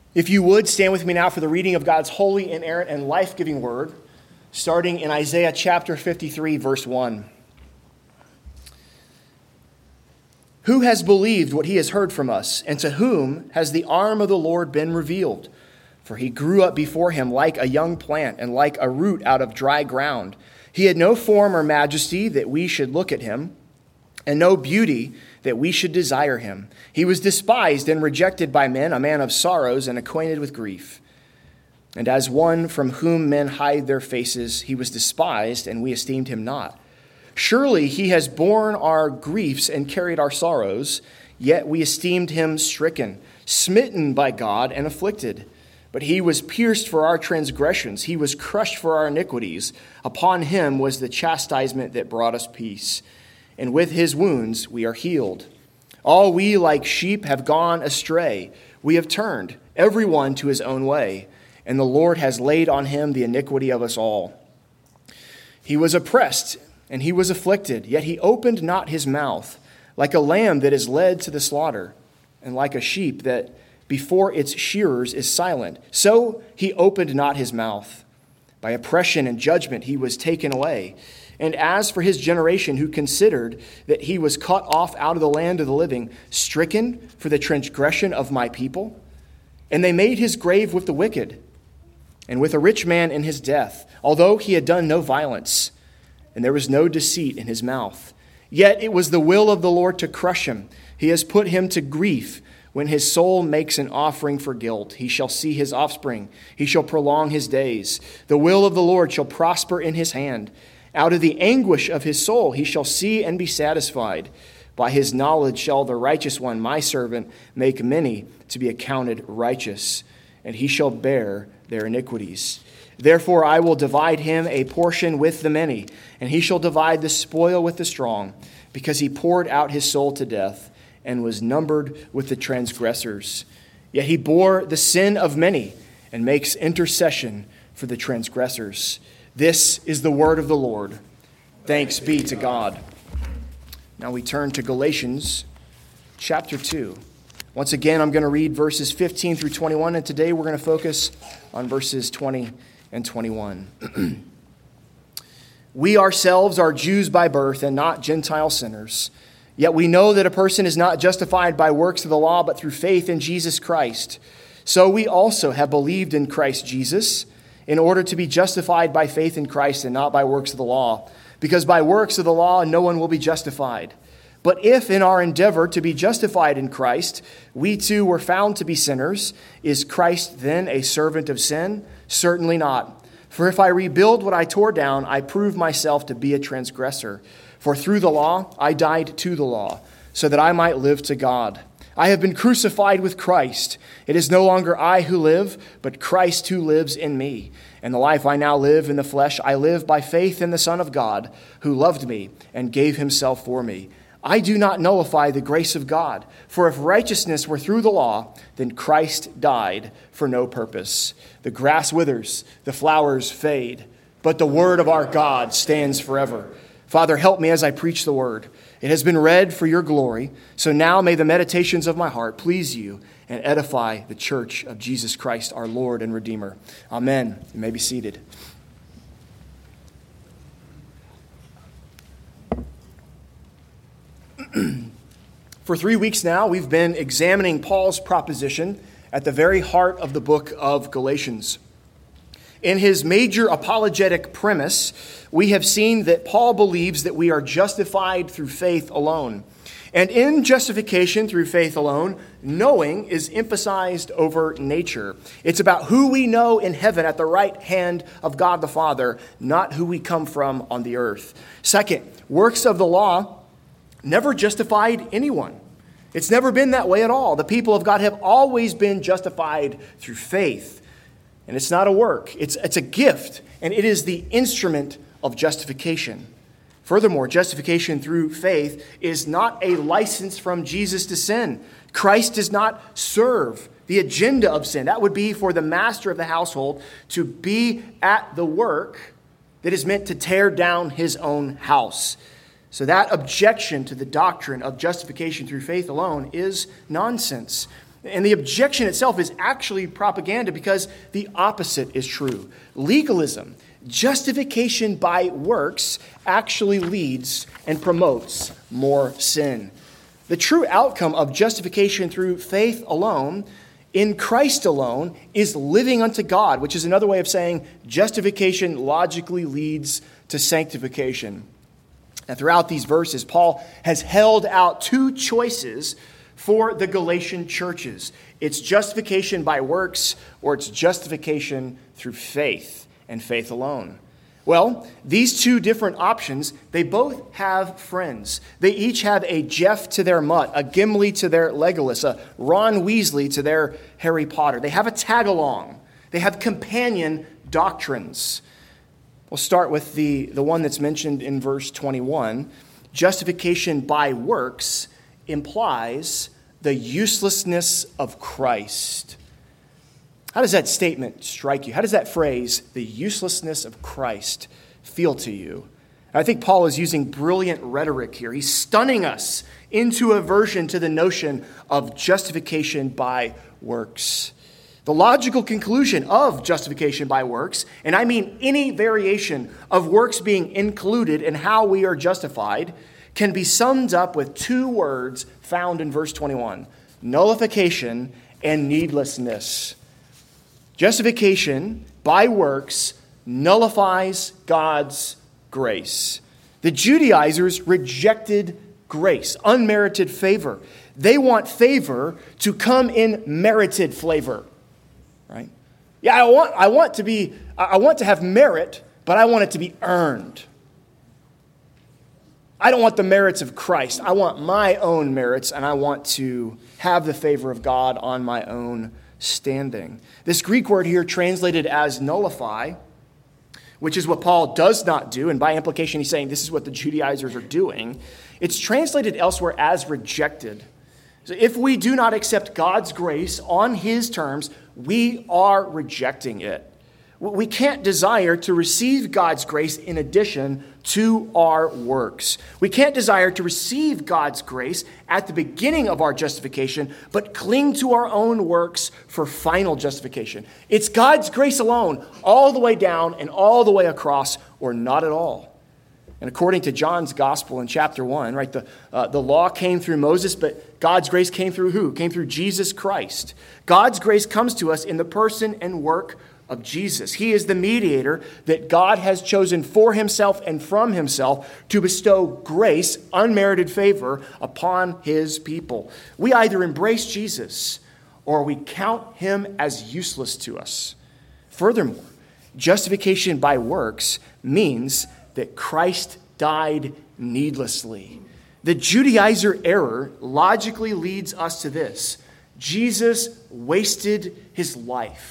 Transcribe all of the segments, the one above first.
If you would, stand with me now for the reading of God's holy, inerrant, and life-giving word, starting in Isaiah chapter 53, verse 1. Who has believed what he has heard from us, and to whom has the arm of the Lord been revealed? For he grew up before him like a young plant and like a root out of dry ground. He had no form or majesty that we should look at him, and no beauty that we should desire him. He was despised and rejected by men, a man of sorrows and acquainted with grief. And as one from whom men hide their faces, he was despised, and we esteemed him not. Surely he has borne our griefs and carried our sorrows, yet we esteemed him stricken, smitten by God, and afflicted. But he was pierced for our transgressions, he was crushed for our iniquities. Upon him was the chastisement that brought us peace, and with his wounds we are healed. All we like sheep have gone astray. We have turned every one to his own way, and the Lord has laid on him the iniquity of us all. He was oppressed, and he was afflicted, yet he opened not his mouth. Like a lamb that is led to the slaughter, and like a sheep that before its shearers is silent, so he opened not his mouth. By oppression and judgment he was taken away. And as for his generation, who considered that he was cut off out of the land of the living, stricken for the transgression of my people, and they made his grave with the wicked, and with a rich man in his death, although he had done no violence, and there was no deceit in his mouth. Yet it was the will of the Lord to crush him. He has put him to grief. When his soul makes an offering for guilt, he shall see his offspring. He shall prolong his days. The will of the Lord shall prosper in his hand. Out of the anguish of his soul he shall see and be satisfied. By his knowledge shall the righteous one, my servant, make many to be accounted righteous, and he shall bear their iniquities. Therefore I will divide him a portion with the many, and he shall divide the spoil with the strong, because he poured out his soul to death and was numbered with the transgressors. Yet he bore the sin of many and makes intercession for the transgressors. This is the word of the Lord. Thanks be to God. Now we turn to Galatians chapter 2. Once again, I'm going to read verses 15 through 21, and today we're going to focus on verses 20 and 21. We ourselves are Jews by birth and not Gentile sinners. Yet we know that a person is not justified by works of the law, but through faith in Jesus Christ. So we also have believed in Christ Jesus, in order to be justified by faith in Christ and not by works of the law. Because by works of the law, no one will be justified. But if in our endeavor to be justified in Christ, we too were found to be sinners, is Christ then a servant of sin? Certainly not. For if I rebuild what I tore down, I prove myself to be a transgressor. For through the law, I died to the law, so that I might live to God. I have been crucified with Christ. It is no longer I who live, but Christ who lives in me. And the life I now live in the flesh, I live by faith in the Son of God, who loved me and gave himself for me. I do not nullify the grace of God, for if righteousness were through the law, then Christ died for no purpose. The grass withers, the flowers fade, but the word of our God stands forever. Father, help me as I preach the word. It has been read for your glory, so now may the meditations of my heart please you and edify the church of Jesus Christ, our Lord and Redeemer. Amen. You may be seated. For 3 weeks now, we've been examining Paul's proposition at the very heart of the book of Galatians. In his major apologetic premise, we have seen that Paul believes that we are justified through faith alone. And in justification through faith alone, knowing is emphasized over nature. It's about who we know in heaven at the right hand of God the Father, not who we come from on the earth. Second, works of the law never justified anyone. It's never been that way at all. The people of God have always been justified through faith. And it's not a work. It's a gift, and it is the instrument of justification. Furthermore, justification through faith is not a license from Jesus to sin. Christ does not serve the agenda of sin. That would be for the master of the household to be at the work that is meant to tear down his own house. So that objection to the doctrine of justification through faith alone is nonsense. And the objection itself is actually propaganda because the opposite is true. Legalism, justification by works, actually leads and promotes more sin. The true outcome of justification through faith alone, in Christ alone, is living unto God, which is another way of saying justification logically leads to sanctification. And throughout these verses, Paul has held out two choices for the Galatian churches. It's justification by works, or it's justification through faith and faith alone. Well, these two different options, they both have friends. They each have a Jeff to their Mutt, a Gimli to their Legolas, a Ron Weasley to their Harry Potter. They have a tag-along. They have companion doctrines. We'll start with the one that's mentioned in verse 21. Justification by works implies the uselessness of Christ. How does that statement strike you? How does that phrase, the uselessness of Christ, feel to you? I think Paul is using brilliant rhetoric here. He's stunning us into aversion to the notion of justification by works. The logical conclusion of justification by works, and I mean any variation of works being included in how we are justified, can be summed up with two words found in verse 21, nullification and needlessness. Justification by works nullifies God's grace. The Judaizers rejected grace, unmerited favor. They want favor to come in merited flavor, right? Yeah, I want to have merit, but I want it to be earned. I don't want the merits of Christ. I want my own merits, and I want to have the favor of God on my own standing. This Greek word here translated as nullify, which is what Paul does not do, and by implication he's saying this is what the Judaizers are doing. It's translated elsewhere as rejected. So if we do not accept God's grace on his terms, we are rejecting it. We can't desire to receive God's grace in addition to our works. We can't desire to receive God's grace at the beginning of our justification, but cling to our own works for final justification. It's God's grace alone, all the way down and all the way across, or not at all. And according to John's gospel in chapter 1, right, the law came through Moses, but God's grace came through who? Came through Jesus Christ. God's grace comes to us in the person and work of Jesus. He is the mediator that God has chosen for himself and from himself to bestow grace, unmerited favor upon his people. We either embrace Jesus or we count him as useless to us. Furthermore, justification by works means that Christ died needlessly. The Judaizer error logically leads us to this: Jesus wasted his life.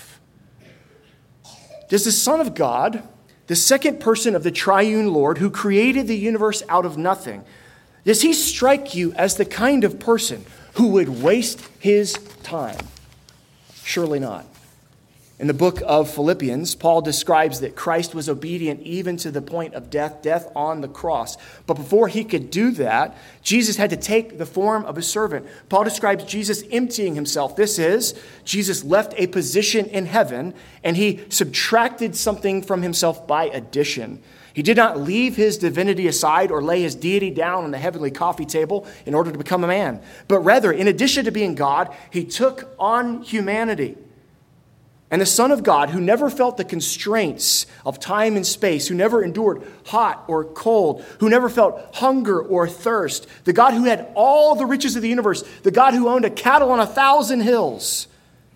Does the Son of God, the second person of the triune Lord who created the universe out of nothing, does he strike you as the kind of person who would waste his time? Surely not. In the book of Philippians, Paul describes that Christ was obedient even to the point of death on the cross. But before he could do that, Jesus had to take the form of a servant. Paul describes Jesus emptying himself. This is, Jesus left a position in heaven and he subtracted something from himself by addition. He did not leave his divinity aside or lay his deity down on the heavenly coffee table in order to become a man. But rather, in addition to being God, he took on humanity. And the Son of God, who never felt the constraints of time and space, who never endured hot or cold, who never felt hunger or thirst, the God who had all the riches of the universe, the God who owned a cattle on 1,000 hills,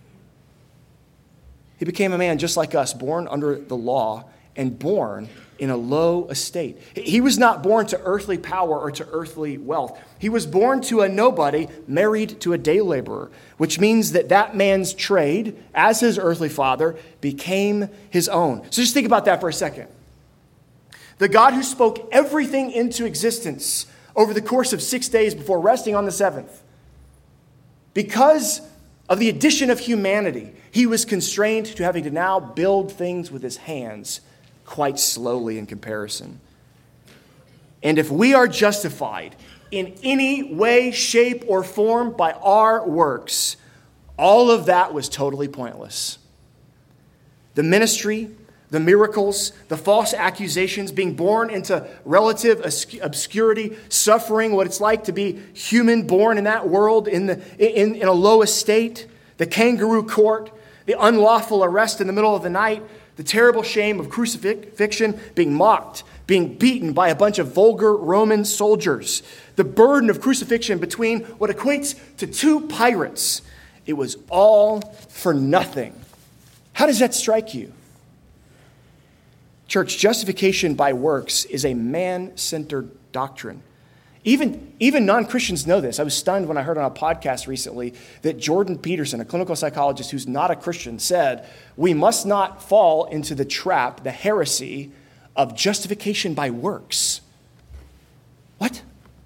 he became a man just like us, born under the law and born in a low estate. He was not born to earthly power or to earthly wealth. He was born to a nobody, married to a day laborer, which means that man's trade, as his earthly father, became his own. So just think about that for a second. The God who spoke everything into existence over the course of 6 days before resting on the seventh, because of the addition of humanity, he was constrained to having to now build things with his hands quite slowly in comparison. And if we are justified in any way, shape, or form by our works, all of that was totally pointless. The ministry, the miracles, the false accusations, being born into relative obscurity, suffering what it's like to be human born in that world in a low estate, the kangaroo court, the unlawful arrest in the middle of the night, the terrible shame of crucifixion, being mocked, being beaten by a bunch of vulgar Roman soldiers, the burden of crucifixion between what equates to 2 pirates. It was all for nothing. How does that strike you? Church, justification by works is a man-centered doctrine. Even non-Christians know this. I was stunned when I heard on a podcast recently that Jordan Peterson, a clinical psychologist who's not a Christian, said, we must not fall into the trap, the heresy of justification by works. What?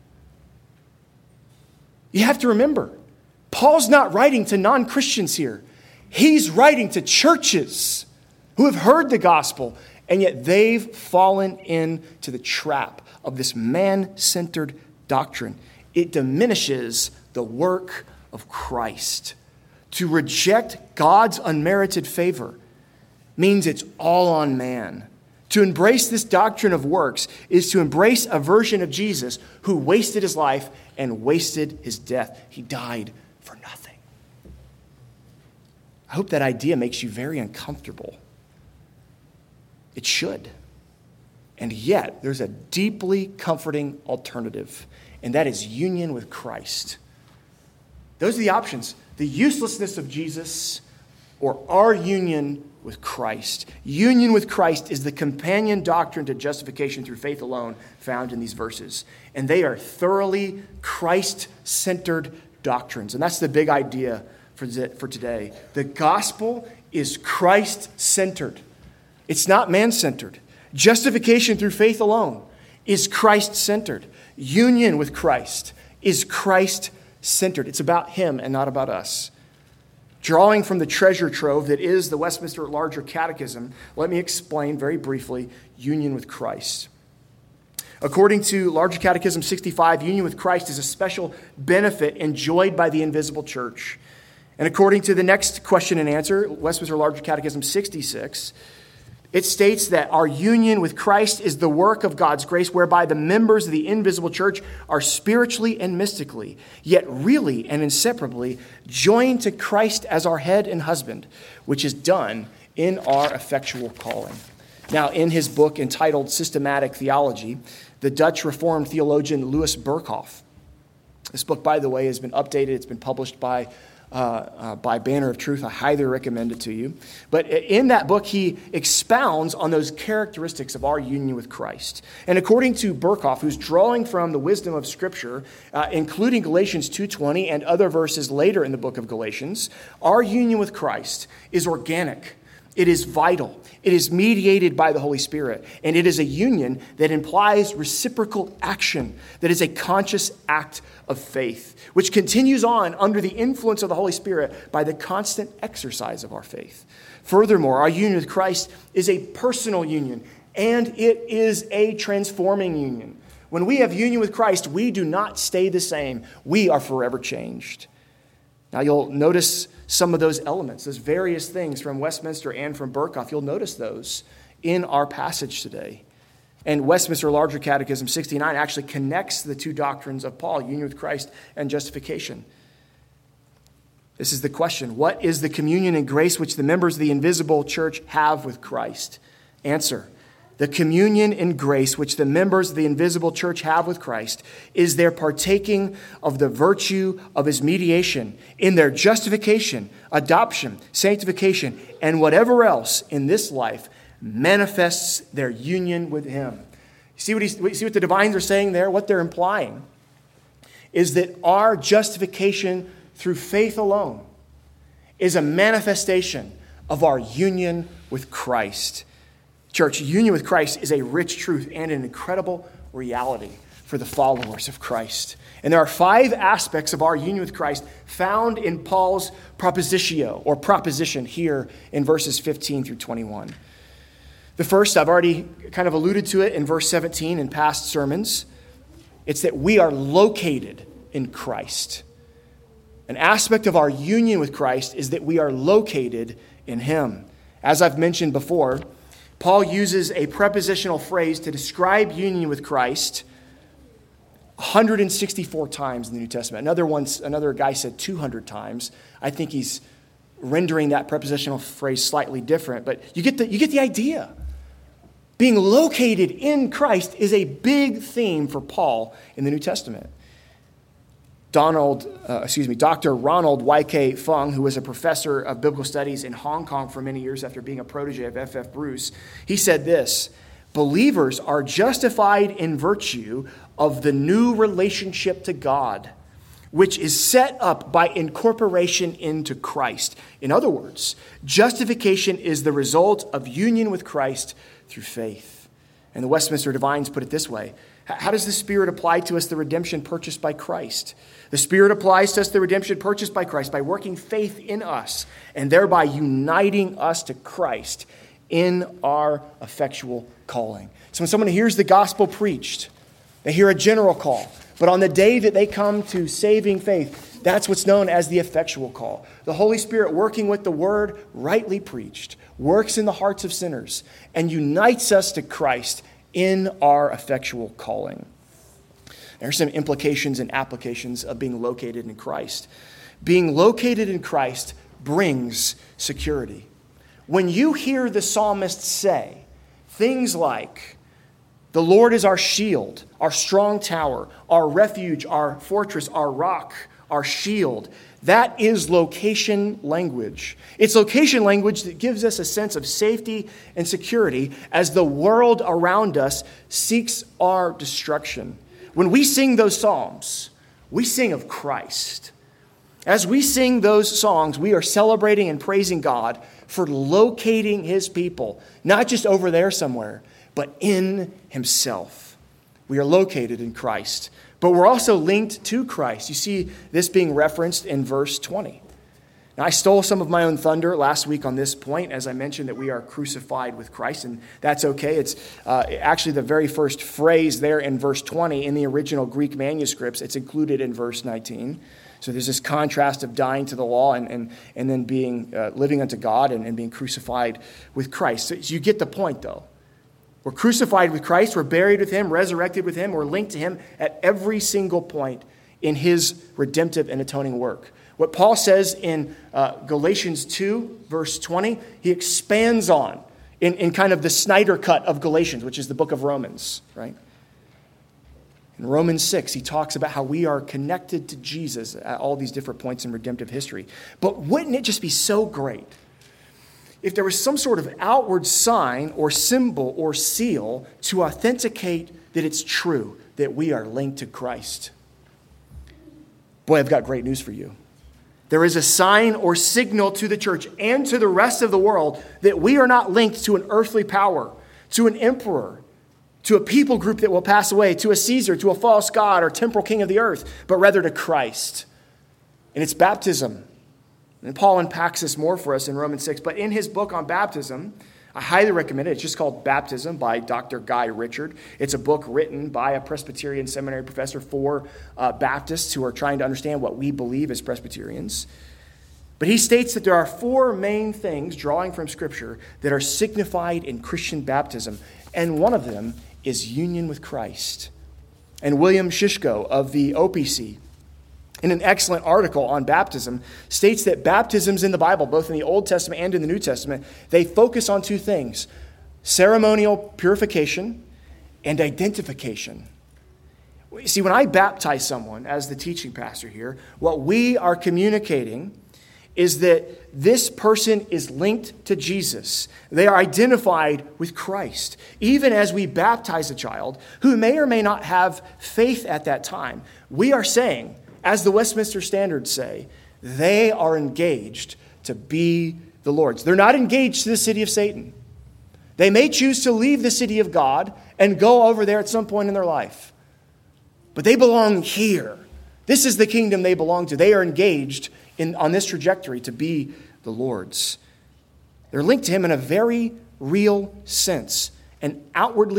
You have to remember, Paul's not writing to non-Christians here. He's writing to churches who have heard the gospel, and yet they've fallen into the trap of this man-centered doctrine. It diminishes the work of Christ. To reject God's unmerited favor means it's all on man. To embrace this doctrine of works is to embrace a version of Jesus who wasted his life and wasted his death. He died for nothing. I hope that idea makes you very uncomfortable. It should. And yet, there's a deeply comforting alternative, and that is union with Christ. Those are the options. The uselessness of Jesus or our union with Christ. Union with Christ is the companion doctrine to justification through faith alone found in these verses. And they are thoroughly Christ-centered doctrines. And that's the big idea for today. The gospel is Christ-centered. It's not man-centered. Justification through faith alone is Christ-centered. Union with Christ is Christ-centered. It's about him and not about us. Drawing from the treasure trove that is the Westminster Larger Catechism, let me explain very briefly union with Christ. According to Larger Catechism 65, union with Christ is a special benefit enjoyed by the invisible church. And according to the next question and answer, Westminster Larger Catechism 66, it states that our union with Christ is the work of God's grace, whereby the members of the invisible church are spiritually and mystically, yet really and inseparably joined to Christ as our head and husband, which is done in our effectual calling. Now, in his book entitled Systematic Theology, the Dutch Reformed theologian Louis Berkhoff, this book, by the way, has been updated. It's been published by Banner of Truth. I highly recommend it to you. But in that book, he expounds on those characteristics of our union with Christ. And according to Berkhoff, who's drawing from the wisdom of Scripture, including Galatians 2:20 and other verses later in the book of Galatians, our union with Christ is organic. It is vital. It is mediated by the Holy Spirit. And it is a union that implies reciprocal action, that is a conscious act of faith, which continues on under the influence of the Holy Spirit by the constant exercise of our faith. Furthermore, our union with Christ is a personal union, and it is a transforming union. When we have union with Christ, we do not stay the same. We are forever changed. Now, you'll notice some of those elements, those various things from Westminster and from Berkhoff. You'll notice those in our passage today. And Westminster Larger Catechism 69 actually connects the two doctrines of Paul, union with Christ and justification. This is the question: what is the communion and grace which the members of the invisible church have with Christ? Answer: the communion and grace which the members of the invisible church have with Christ is their partaking of the virtue of his mediation in their justification, adoption, sanctification, and whatever else in this life manifests their union with him. See what the divines are saying there? What they're implying is that our justification through faith alone is a manifestation of our union with Christ. Church, union with Christ is a rich truth and an incredible reality for the followers of Christ. And there are 5 aspects of our union with Christ found in Paul's propositio, or proposition, here in verses 15 through 21. The first, I've already kind of alluded to it in verse 17 in past sermons. It's that we are located in Christ. An aspect of our union with Christ is that we are located in him. As I've mentioned before, Paul uses a prepositional phrase to describe union with Christ 164 times in the New Testament. Another guy said 200 times. I think he's rendering that prepositional phrase slightly different, but you get the idea. Being located in Christ is a big theme for Paul in the New Testament. Dr. Ronald Y.K. Fung, who was a professor of biblical studies in Hong Kong for many years after being a protege of F.F. Bruce, he said this: believers are justified in virtue of the new relationship to God, which is set up by incorporation into Christ. In other words, justification is the result of union with Christ through faith. And the Westminster Divines put it this way: how does the Spirit apply to us the redemption purchased by Christ? The Spirit applies to us the redemption purchased by Christ by working faith in us and thereby uniting us to Christ in our effectual calling. So when someone hears the gospel preached, they hear a general call. But on the day that they come to saving faith, that's what's known as the effectual call. The Holy Spirit, working with the word rightly preached, works in the hearts of sinners and unites us to Christ in our effectual calling. There are some implications and applications of being located in Christ. Being located in Christ brings security. When you hear the psalmist say things like, "The Lord is our shield, our strong tower, our refuge, our fortress, our rock, our shield," that is location language. It's location language that gives us a sense of safety and security as the world around us seeks our destruction. When we sing those psalms, we sing of Christ. As we sing those songs, we are celebrating and praising God for locating his people, not just over there somewhere, but in himself. We are located in Christ, but we're also linked to Christ. You see this being referenced in verse 20. Now, I stole some of my own thunder last week on this point, as I mentioned that we are crucified with Christ, and that's okay. It's actually the very first phrase there in verse 20 in the original Greek manuscripts. It's included in verse 19. So there's this contrast of dying to the law and then being living unto God and being crucified with Christ. So you get the point, though. We're crucified with Christ. We're buried with him, resurrected with him. We're linked to him at every single point in his redemptive and atoning work. What Paul says in Galatians 2, verse 20, he expands on in kind of the Snyder cut of Galatians, which is the book of Romans, right? In Romans 6, he talks about how we are connected to Jesus at all these different points in redemptive history. But wouldn't it just be so great if there was some sort of outward sign or symbol or seal to authenticate that it's true that we are linked to Christ? Boy, I've got great news for you. There is a sign or signal to the church and to the rest of the world that we are not linked to an earthly power, to an emperor, to a people group that will pass away, to a Caesar, to a false god or temporal king of the earth, but rather to Christ. And it's baptism. And Paul unpacks this more for us in Romans 6. But in his book on baptism, I highly recommend it. It's just called Baptism by Dr. Guy Richard. It's a book written by a Presbyterian seminary professor for Baptists who are trying to understand what we believe as Presbyterians. But he states that there are four main things, drawing from Scripture, that are signified in Christian baptism. And one of them is union with Christ. And William Shishko of the OPC, in an excellent article on baptism, states that baptisms in the Bible, both in the Old Testament and in the New Testament, they focus on two things: ceremonial purification and identification. See, when I baptize someone as the teaching pastor here, what we are communicating is that this person is linked to Jesus. They are identified with Christ. Even as we baptize a child who may or may not have faith at that time, we are saying, as the Westminster Standards say, they are engaged to be the Lord's. They're not engaged to the city of Satan. They may choose to leave the city of God and go over there at some point in their life. But they belong here. This is the kingdom they belong to. They are engaged on this trajectory to be the Lord's. They're linked to him in a very real sense, an outwardly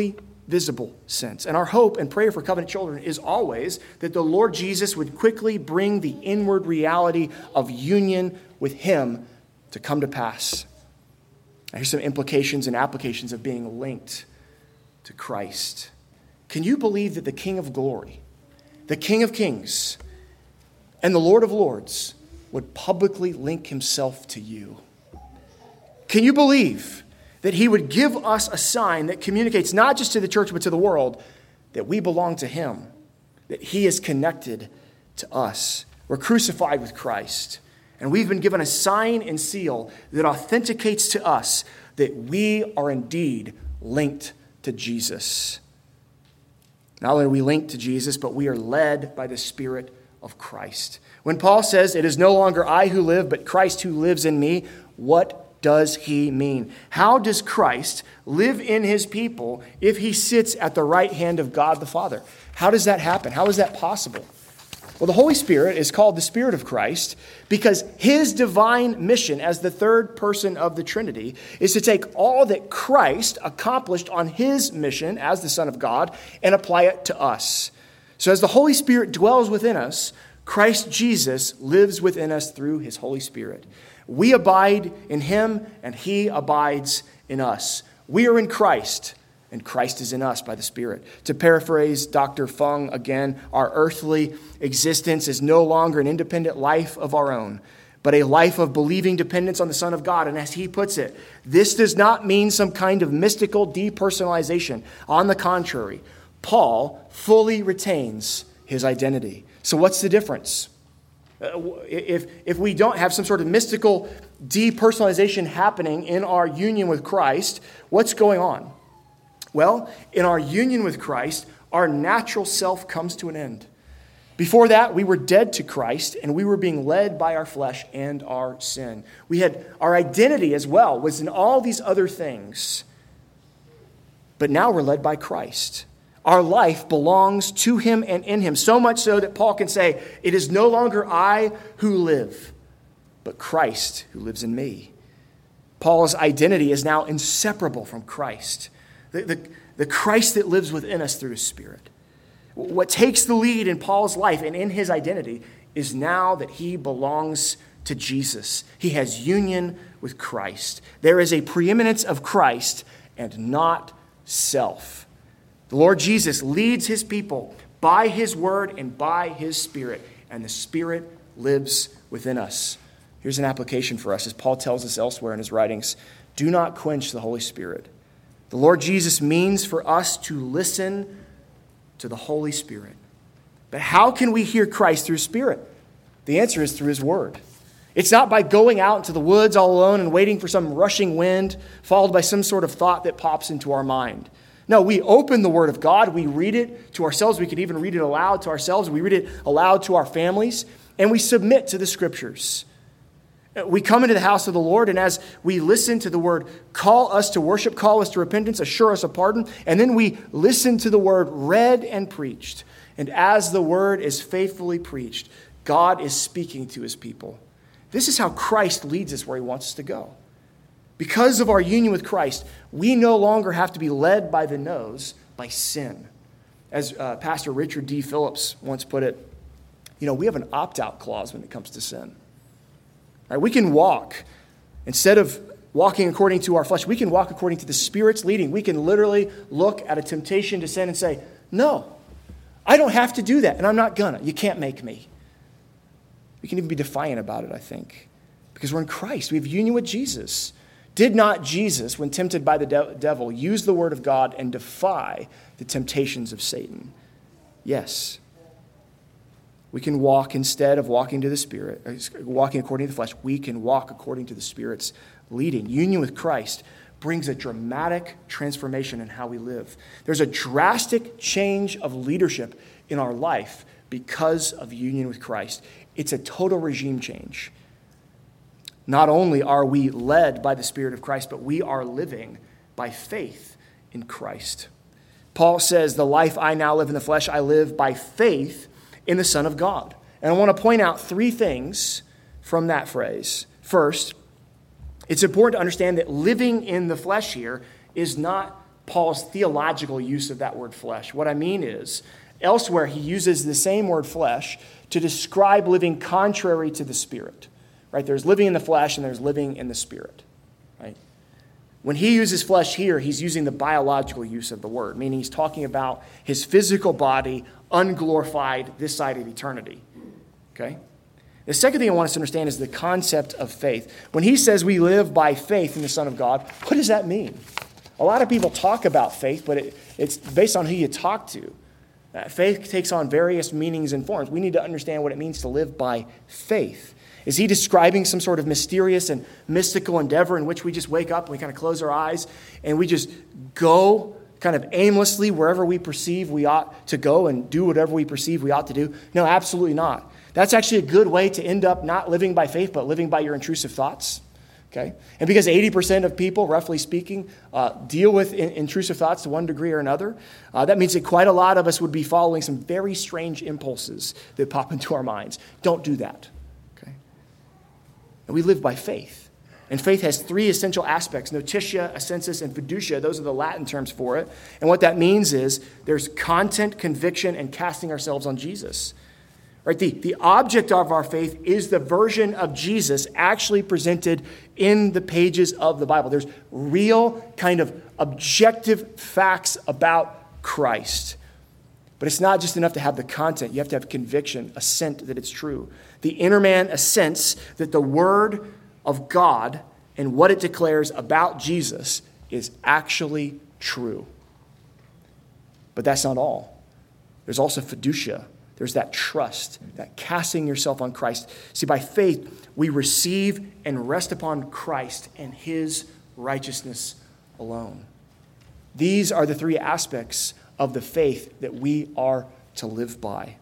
visible sense. And our hope and prayer for covenant children is always that the Lord Jesus would quickly bring the inward reality of union with him to come to pass. Here's some implications and applications of being linked to Christ. Can you believe that the King of glory, the King of kings, and the Lord of lords would publicly link himself to you? Can you believe that he would give us a sign that communicates not just to the church but to the world that we belong to him, that he is connected to us? We're crucified with Christ, and we've been given a sign and seal that authenticates to us that we are indeed linked to Jesus. Not only are we linked to Jesus, but we are led by the Spirit of Christ. When Paul says, "It is no longer I who live, but Christ who lives in me," what does he mean? How does Christ live in his people if he sits at the right hand of God the Father? How does that happen? How is that possible? Well, the Holy Spirit is called the Spirit of Christ because his divine mission as the third person of the Trinity is to take all that Christ accomplished on his mission as the Son of God and apply it to us. So as the Holy Spirit dwells within us, Christ Jesus lives within us through his Holy Spirit. We abide in him, and he abides in us. We are in Christ, and Christ is in us by the Spirit. To paraphrase Dr. Fung again, our earthly existence is no longer an independent life of our own, but a life of believing dependence on the Son of God. And as he puts it, this does not mean some kind of mystical depersonalization. On the contrary, Paul fully retains his identity. So what's the difference? If we don't have some sort of mystical depersonalization happening in our union with Christ, what's going on? Well, in our union with Christ, our natural self comes to an end. Before that, we were dead to Christ, and we were being led by our flesh and our sin. We had our identity as well was in all these other things. But now we're led by Christ. Our life belongs to him and in him, so much so that Paul can say, "It is no longer I who live, but Christ who lives in me." Paul's identity is now inseparable from Christ, the Christ that lives within us through his Spirit. What takes the lead in Paul's life and in his identity is now that he belongs to Jesus. He has union with Christ. There is a preeminence of Christ and not self. The Lord Jesus leads his people by his word and by his Spirit, and the Spirit lives within us. Here's an application for us, as Paul tells us elsewhere in his writings. Do not quench the Holy Spirit. The Lord Jesus means for us to listen to the Holy Spirit. But how can we hear Christ through Spirit? The answer is through his word. It's not by going out into the woods all alone and waiting for some rushing wind, followed by some sort of thought that pops into our mind. No, we open the Word of God. We read it to ourselves. We could even read it aloud to ourselves. We read it aloud to our families, and we submit to the Scriptures. We come into the house of the Lord, and as we listen to the Word, call us to worship, call us to repentance, assure us of pardon, and then we listen to the Word read and preached. And as the Word is faithfully preached, God is speaking to his people. This is how Christ leads us where he wants us to go. Because of our union with Christ, we no longer have to be led by the nose by sin. As Pastor Richard D. Phillips once put it, we have an opt-out clause when it comes to sin. Right? We can walk, instead of walking according to our flesh, we can walk according to the Spirit's leading. We can literally look at a temptation to sin and say, no, I don't have to do that, and I'm not gonna. You can't make me. We can even be defiant about it, I think, because we're in Christ. We have union with Jesus. Did not Jesus, when tempted by the devil, use the word of God and defy the temptations of Satan? Yes. We can walk, instead of walking to the Spirit, walking according to the flesh, we can walk according to the Spirit's leading. Union with Christ brings a dramatic transformation in how we live. There's a drastic change of leadership in our life because of union with Christ. It's a total regime change. Not only are we led by the Spirit of Christ, but we are living by faith in Christ. Paul says, the life I now live in the flesh, I live by faith in the Son of God. And I want to point out three things from that phrase. First, it's important to understand that living in the flesh here is not Paul's theological use of that word flesh. What I mean is, elsewhere he uses the same word flesh to describe living contrary to the Spirit. Right? There's living in the flesh and there's living in the Spirit. Right? When he uses flesh here, he's using the biological use of the word, meaning he's talking about his physical body, unglorified this side of eternity. Okay? The second thing I want us to understand is the concept of faith. When he says we live by faith in the Son of God, what does that mean? A lot of people talk about faith, but it's based on who you talk to. Faith takes on various meanings and forms. We need to understand what it means to live by faith. Is he describing some sort of mysterious and mystical endeavor in which we just wake up and we kind of close our eyes and we just go kind of aimlessly wherever we perceive we ought to go and do whatever we perceive we ought to do? No, absolutely not. That's actually a good way to end up not living by faith, but living by your intrusive thoughts. Okay? And because 80% of people, roughly speaking, deal with intrusive thoughts to one degree or another, that means that quite a lot of us would be following some very strange impulses that pop into our minds. Don't do that. Okay? And we live by faith. And faith has three essential aspects: notitia, assensus, and fiducia. Those are the Latin terms for it. And what that means is there's content, conviction, and casting ourselves on Jesus. Right? The object of our faith is the version of Jesus actually presented in the pages of the Bible. There's real kind of objective facts about Christ. But it's not just enough to have the content. You have to have conviction, assent that it's true. The inner man assents that the word of God and what it declares about Jesus is actually true. But that's not all. There's also fiducia. There's that trust, that casting yourself on Christ. See, by faith, we receive and rest upon Christ and his righteousness alone. These are the three aspects of the faith that we are to live by.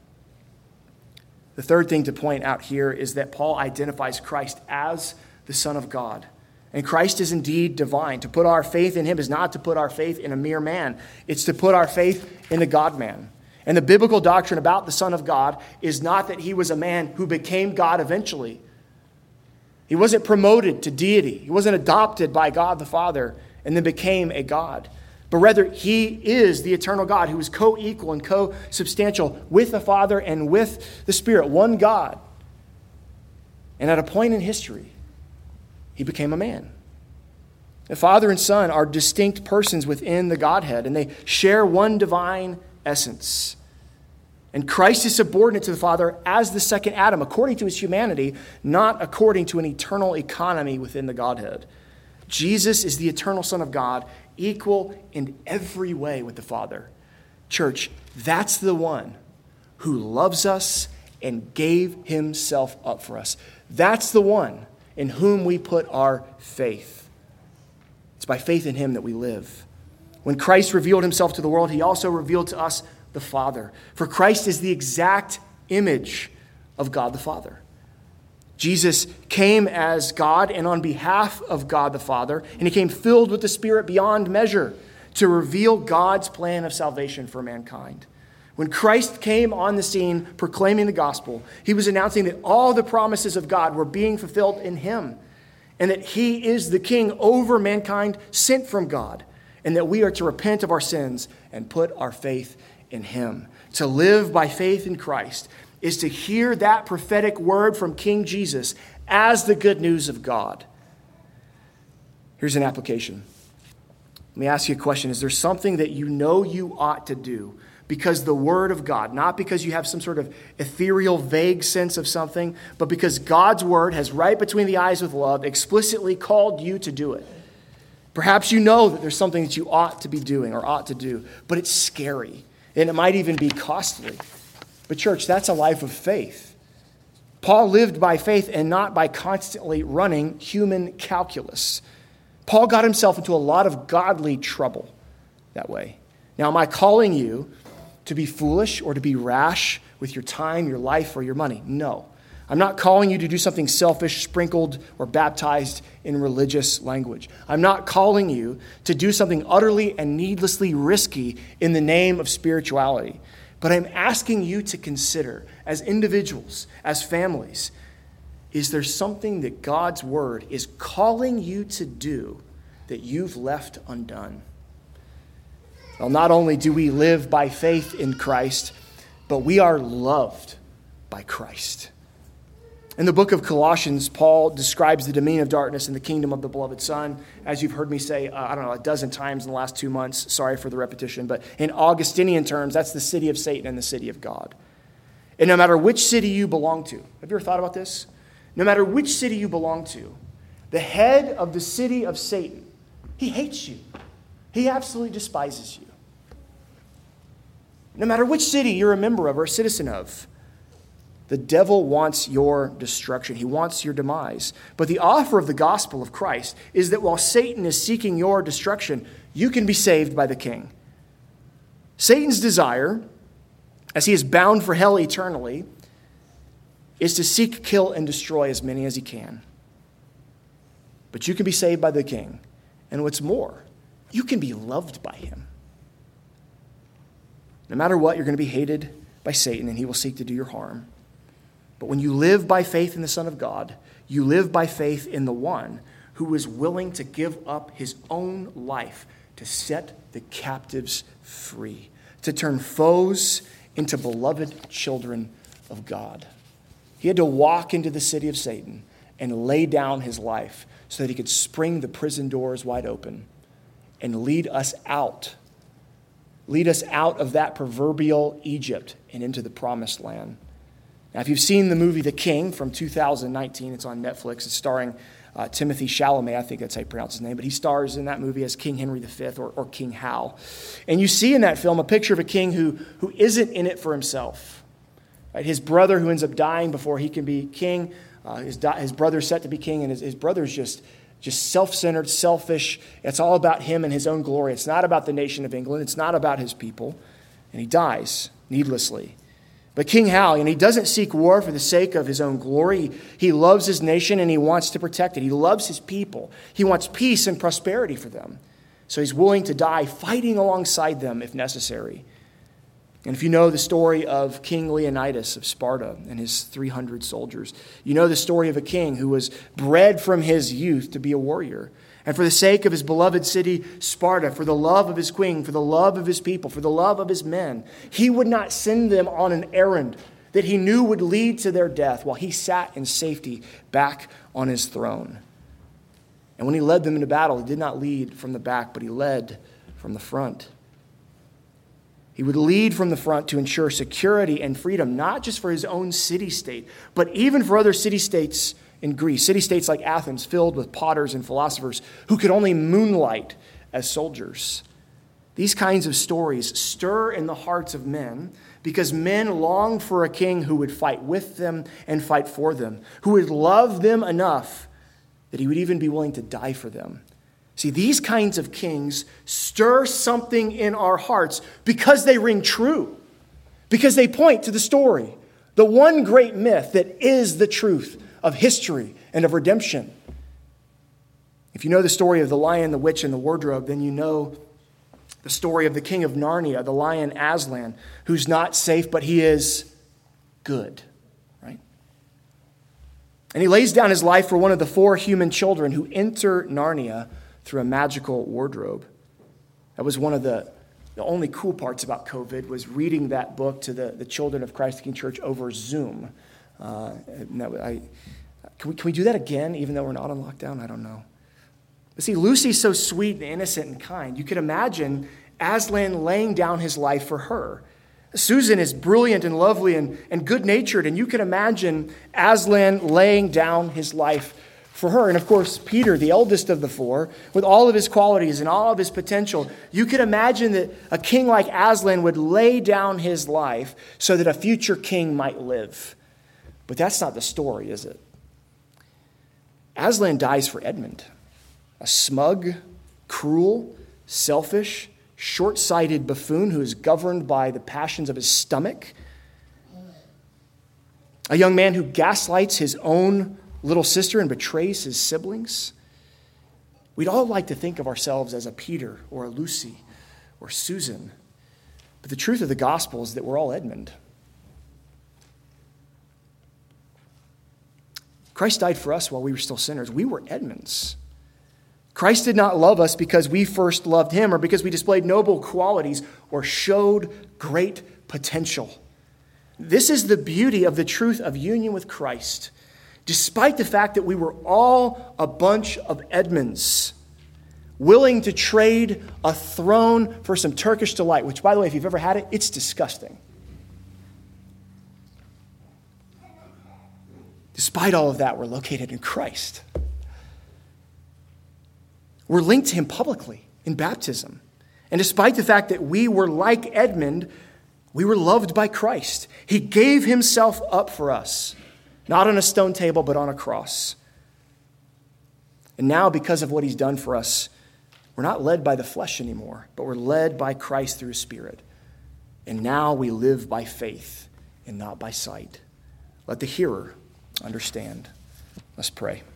The third thing to point out here is that Paul identifies Christ as the Son of God. And Christ is indeed divine. To put our faith in him is not to put our faith in a mere man. It's to put our faith in the God-man. And the biblical doctrine about the Son of God is not that he was a man who became God eventually. He wasn't promoted to deity. He wasn't adopted by God the Father and then became a God. But rather, he is the eternal God who is co-equal and co-substantial with the Father and with the Spirit, one God. And at a point in history, he became a man. The Father and Son are distinct persons within the Godhead, and they share one divine essence. And Christ is subordinate to the Father as the second Adam, according to his humanity, not according to an eternal economy within the Godhead. Jesus is the eternal Son of God, equal in every way with the Father. Church, that's the one who loves us and gave himself up for us. That's the one in whom we put our faith. It's by faith in him that we live. When Christ revealed himself to the world, he also revealed to us the Father. For Christ is the exact image of God the Father. Jesus came as God and on behalf of God the Father, and he came filled with the Spirit beyond measure to reveal God's plan of salvation for mankind. When Christ came on the scene proclaiming the gospel, he was announcing that all the promises of God were being fulfilled in him, and that he is the king over mankind sent from God, and that we are to repent of our sins and put our faith in him. To live by faith in Christ is to hear that prophetic word from King Jesus as the good news of God. Here's an application. Let me ask you a question. Is there something that you know you ought to do because the word of God, not because you have some sort of ethereal, vague sense of something, but because God's word has right between the eyes with love explicitly called you to do it? Perhaps you know that there's something that you ought to be doing or ought to do, but it's scary, and it might even be costly. But church, that's a life of faith. Paul lived by faith and not by constantly running human calculus. Paul got himself into a lot of godly trouble that way. Now, am I calling you to be foolish or to be rash with your time, your life, or your money? No. I'm not calling you to do something selfish, sprinkled, or baptized in religious language. I'm not calling you to do something utterly and needlessly risky in the name of spirituality. But I'm asking you to consider, as individuals, as families, is there something that God's word is calling you to do that you've left undone? Well, not only do we live by faith in Christ, but we are loved by Christ. In the book of Colossians, Paul describes the domain of darkness in the kingdom of the beloved Son. As you've heard me say, a dozen times in the last 2 months. Sorry for the repetition, but in Augustinian terms, that's the city of Satan and the city of God. And no matter which city you belong to, have you ever thought about this? No matter which city you belong to, the head of the city of Satan, he hates you. He absolutely despises you. No matter which city you're a member of or a citizen of, the devil wants your destruction. He wants your demise. But the offer of the gospel of Christ is that while Satan is seeking your destruction, you can be saved by the King. Satan's desire, as he is bound for hell eternally, is to seek, kill, and destroy as many as he can. But you can be saved by the King. And what's more, you can be loved by him. No matter what, you're going to be hated by Satan, and he will seek to do your harm. But when you live by faith in the Son of God, you live by faith in the one who is willing to give up his own life to set the captives free, to turn foes into beloved children of God. He had to walk into the city of Satan and lay down his life so that he could spring the prison doors wide open and lead us out of that proverbial Egypt and into the promised land. Now, if you've seen the movie The King from 2019, it's on Netflix. It's starring Timothy Chalamet, I think that's how you pronounce his name, but he stars in that movie as King Henry V or King Hal. And you see in that film a picture of a king who isn't in it for himself. Right? His brother who ends up dying before he can be king, his brother's set to be king, and his brother's just self-centered, selfish. It's all about him and his own glory. It's not about the nation of England. It's not about his people. And he dies needlessly. But King Hal, he doesn't seek war for the sake of his own glory. He loves his nation and he wants to protect it. He loves his people. He wants peace and prosperity for them. So he's willing to die fighting alongside them if necessary. And if you know the story of King Leonidas of Sparta and his 300 soldiers, you know the story of a king who was bred from his youth to be a warrior. And for the sake of his beloved city, Sparta, for the love of his queen, for the love of his people, for the love of his men, he would not send them on an errand that he knew would lead to their death while he sat in safety back on his throne. And when he led them into battle, he did not lead from the back, but he led from the front. He would lead from the front to ensure security and freedom, not just for his own city-state, but even for other city-states in Greece, city-states like Athens, filled with potters and philosophers who could only moonlight as soldiers. These kinds of stories stir in the hearts of men because men long for a king who would fight with them and fight for them, who would love them enough that he would even be willing to die for them. See, these kinds of kings stir something in our hearts because they ring true, because they point to the story, the one great myth that is the truth of history and of redemption. If you know the story of the Lion, the Witch, and the Wardrobe, then you know the story of the king of Narnia, the lion Aslan, who's not safe, but he is good, right? And he lays down his life for one of the 4 human children who enter Narnia through a magical wardrobe. That was one of the only cool parts about COVID, was reading that book to the children of Christ the King Church over Zoom. Can we do that again, even though we're not on lockdown? I don't know. But see, Lucy's so sweet and innocent and kind. You could imagine Aslan laying down his life for her. Susan is brilliant and lovely and good-natured, and you can imagine Aslan laying down his life for her. And of course, Peter, the eldest of the 4, with all of his qualities and all of his potential, you could imagine that a king like Aslan would lay down his life so that a future king might live. But that's not the story, is it? Aslan dies for Edmund, a smug, cruel, selfish, short-sighted buffoon who is governed by the passions of his stomach, a young man who gaslights his own little sister and betrays his siblings. We'd all like to think of ourselves as a Peter or a Lucy or Susan, but the truth of the gospel is that we're all Edmund. Christ died for us while we were still sinners. We were Edmunds. Christ did not love us because we first loved him or because we displayed noble qualities or showed great potential. This is the beauty of the truth of union with Christ. Despite the fact that we were all a bunch of Edmonds, willing to trade a throne for some Turkish delight, which, by the way, if you've ever had it, it's disgusting. Despite all of that, we're located in Christ. We're linked to him publicly in baptism. And despite the fact that we were like Edmund, we were loved by Christ. He gave himself up for us, not on a stone table, but on a cross. And now, because of what he's done for us, we're not led by the flesh anymore, but we're led by Christ through his Spirit. And now we live by faith and not by sight. Let the hearer understand. Let's pray.